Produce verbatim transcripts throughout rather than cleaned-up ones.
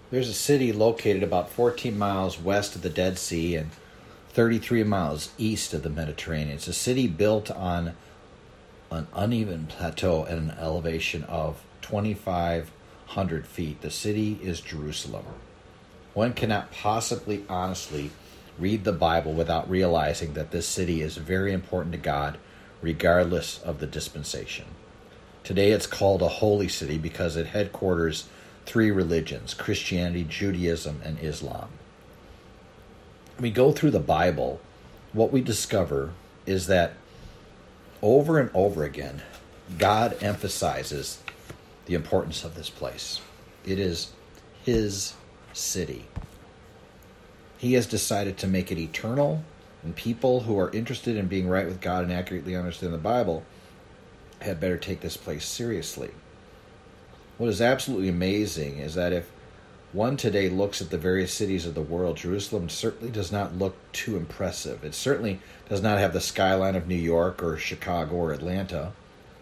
There's a city located about fourteen miles west of the Dead Sea and thirty-three miles east of the Mediterranean. It's a city built on an uneven plateau at an elevation of twenty-five hundred feet. The city is Jerusalem. One cannot possibly honestly read the Bible without realizing that this city is very important to God, regardless of the dispensation. Today it's called a holy city because it headquarters three religions: Christianity, Judaism, and Islam. When we go through the Bible, what we discover is that over and over again, God emphasizes the importance of this place. It is His city. He has decided to make it eternal, and people who are interested in being right with God and accurately understand the Bible had better take this place seriously. What is absolutely amazing is that if one today looks at the various cities of the world, Jerusalem certainly does not look too impressive. It certainly does not have the skyline of New York or Chicago or Atlanta.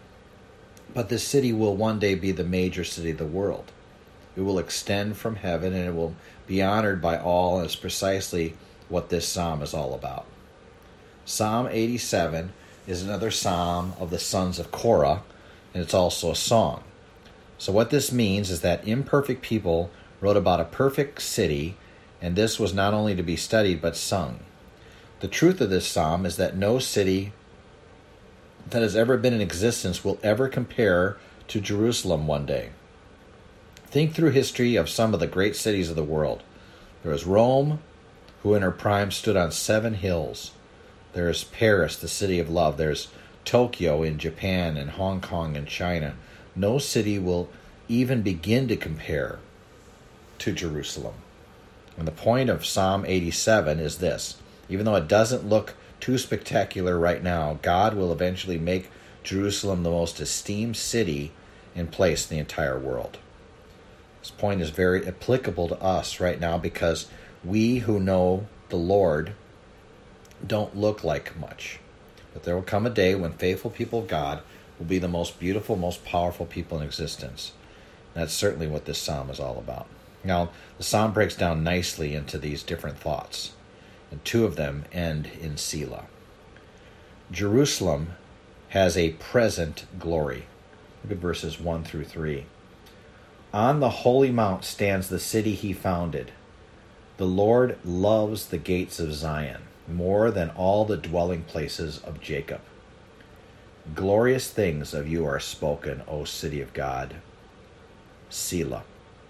But this city will one day be the major city of the world. It will extend from heaven and it will be honored by all, and it's precisely what this psalm is all about. Psalm eighty-seven is another psalm of the sons of Korah, and it's also a song. So what this means is that imperfect people wrote about a perfect city, and this was not only to be studied but sung. The truth of this psalm is that no city that has ever been in existence will ever compare to Jerusalem one day. Think through history of some of the great cities of the world. There is Rome, who in her prime stood on seven hills. There is Paris, the city of love. There's Tokyo in Japan and Hong Kong in China. No city will even begin to compare to Jerusalem. And the point of Psalm eighty-seven is this: even though it doesn't look too spectacular right now, God will eventually make Jerusalem the most esteemed city and place in the entire world. This point is very applicable to us right now because we who know the Lord don't look like much. But there will come a day when faithful people of God will be the most beautiful, most powerful people in existence. That's certainly what this psalm is all about. Now, the psalm breaks down nicely into these different thoughts, and two of them end in Selah. Jerusalem has a present glory. Look at verses one through three. On the holy mount stands the city he founded. The Lord loves the gates of Zion more than all the dwelling places of Jacob. Glorious things of you are spoken, O city of God. Selah.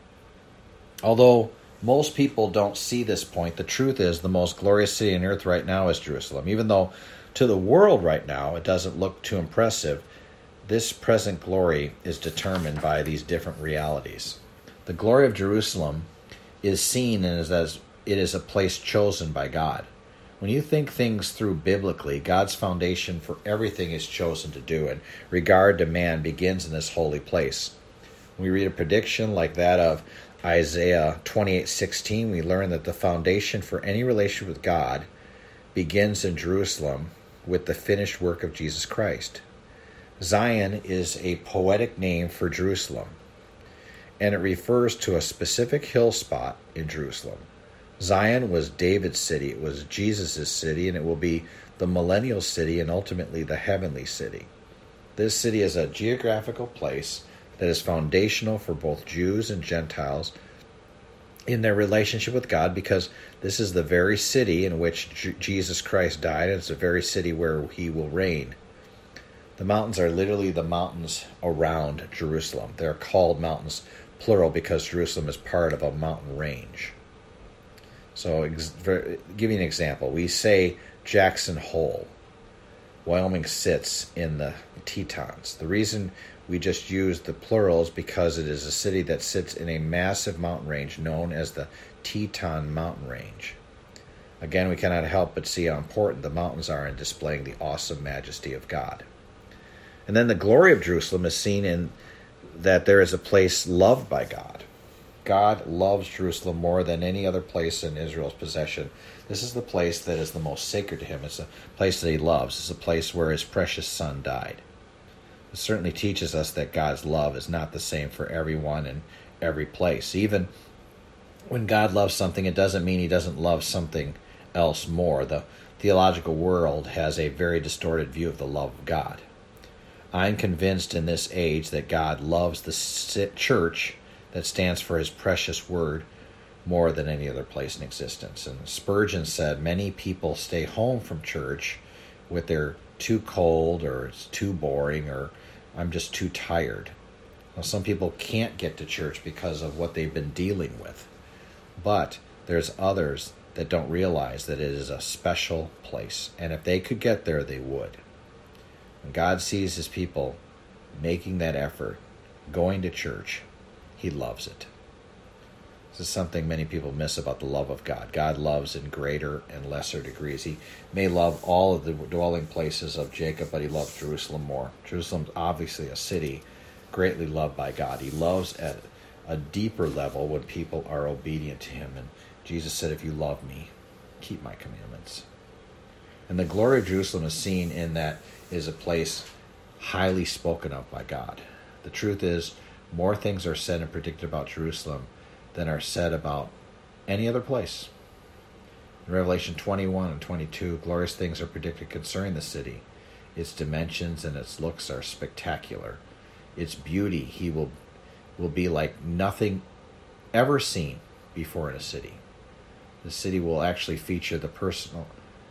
Although most people don't see this point, the truth is the most glorious city on earth right now is Jerusalem. Even though to the world right now it doesn't look too impressive, this present glory is determined by these different realities. The glory of Jerusalem is seen as, as it is a place chosen by God. When you think things through biblically, God's foundation for everything is chosen to do, and regard to man begins in this holy place. When we read a prediction like that of Isaiah twenty-eight sixteen, we learn that the foundation for any relationship with God begins in Jerusalem with the finished work of Jesus Christ. Zion is a poetic name for Jerusalem, and it refers to a specific hill spot in Jerusalem. Zion was David's city, it was Jesus' city, and it will be the millennial city and ultimately the heavenly city. This city is a geographical place that is foundational for both Jews and Gentiles in their relationship with God, because this is the very city in which J- Jesus Christ died, and it's the very city where he will reign. The mountains are literally the mountains around Jerusalem. They're called mountains, plural, because Jerusalem is part of a mountain range. So, ex- for, give you an example. We say Jackson Hole. Wyoming sits in the Tetons. The reason we just use the plural is because it is a city that sits in a massive mountain range known as the Teton Mountain Range. Again, we cannot help but see how important the mountains are in displaying the awesome majesty of God. And then the glory of Jerusalem is seen in that there is a place loved by God. God loves Jerusalem more than any other place in Israel's possession. This is the place that is the most sacred to him. It's a place that he loves. It's a place where his precious son died. It certainly teaches us that God's love is not the same for everyone and every place. Even when God loves something, it doesn't mean he doesn't love something else more. The theological world has a very distorted view of the love of God. I'm convinced in this age that God loves the church that stands for his precious word more than any other place in existence. And Spurgeon said, many people stay home from church with their too cold, or it's too boring, or I'm just too tired. Well, some people can't get to church because of what they've been dealing with. But there's others that don't realize that it is a special place. And if they could get there, they would. When God sees his people making that effort, going to church, he loves it. This is something many people miss about the love of God. God loves in greater and lesser degrees. He may love all of the dwelling places of Jacob, but he loved Jerusalem more. Jerusalem's obviously a city greatly loved by God. He loves at a deeper level when people are obedient to him. And Jesus said, if you love me, keep my commandments. And the glory of Jerusalem is seen in that it is a place highly spoken of by God. The truth is, more things are said and predicted about Jerusalem than are said about any other place. In Revelation twenty-one and twenty-two, glorious things are predicted concerning the city. Its dimensions and its looks are spectacular. Its beauty he will will be like nothing ever seen before in a city. The city will actually feature the personal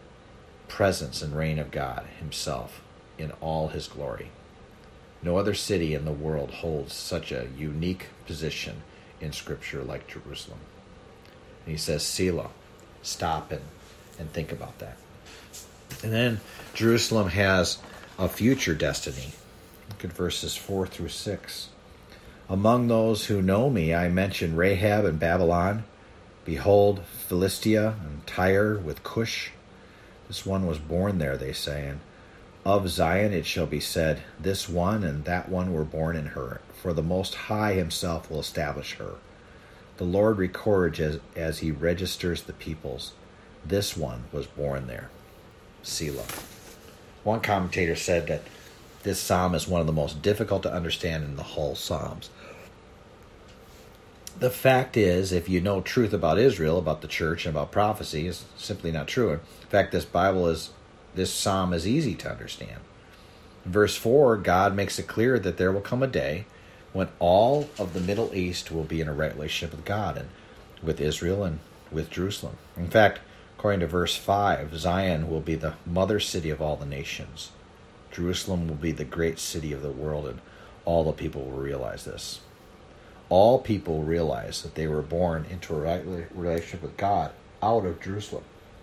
presence and reign of God himself in all his glory. No other city in the world holds such a unique position in Scripture like Jerusalem. And he says, Selah, stop and, and think about that. And then Jerusalem has a future destiny. Look at verses four through six. Among those who know me, I mention Rahab and Babylon. Behold, Philistia and Tyre with Cush. This one was born there, they say, and of Zion it shall be said, this one and that one were born in her, for the Most High himself will establish her. The Lord records as, as he registers the peoples. This one was born there. Selah. One commentator said that this psalm is one of the most difficult to understand in the whole Psalms. The fact is, if you know truth about Israel, about the church, and about prophecy, it's simply not true. In fact, this Bible is, this psalm is easy to understand. In verse four, God makes it clear that there will come a day when all of the Middle East will be in a right relationship with God and with Israel and with Jerusalem. In fact, according to verse five, Zion will be the mother city of all the nations. Jerusalem will be the great city of the world, and all the people will realize this. All people realize that they were born into a right relationship with God out of Jerusalem.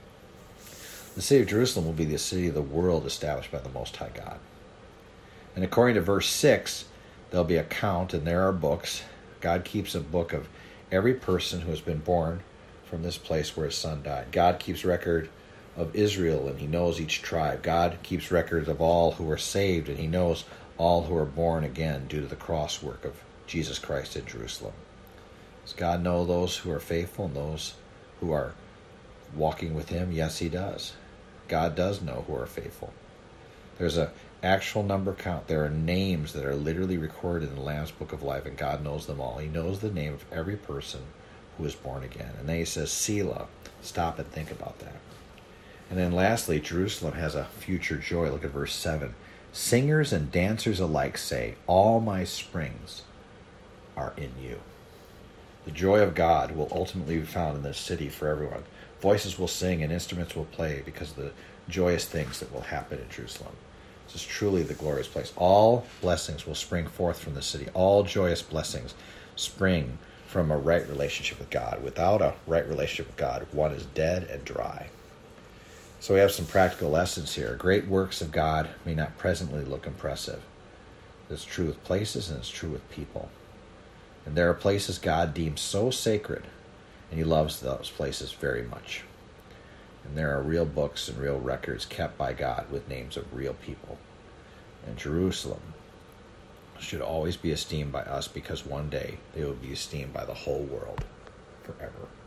The city of Jerusalem will be the city of the world established by the Most High God. And according to verse six, there'll be a count, and there are books. God keeps a book of every person who has been born from this place where his son died. God keeps record of Israel, and he knows each tribe. God keeps records of all who are saved, and he knows all who are born again due to the cross work of Jesus Christ in Jerusalem. Does God know those who are faithful and those who are walking with him? Yes, he does. God does know who are faithful. There's an actual number count. There are names that are literally recorded in the Lamb's Book of Life, and God knows them all. He knows the name of every person who is born again. And then he says, Selah. Stop and think about that. And then lastly, Jerusalem has a future joy. Look at verse seven. Singers and dancers alike say, all my springs are in you. The joy of God will ultimately be found in this city for everyone. Voices will sing and instruments will play because of the joyous things that will happen in Jerusalem. This is truly the glorious place. All blessings will spring forth from the city. All joyous blessings spring from a right relationship with God. Without a right relationship with God, one is dead and dry. So we have some practical lessons here. Great works of God may not presently look impressive. It's true with places and it's true with people. And there are places God deems so sacred, and he loves those places very much. And there are real books and real records kept by God with names of real people. And Jerusalem should always be esteemed by us because one day they will be esteemed by the whole world forever.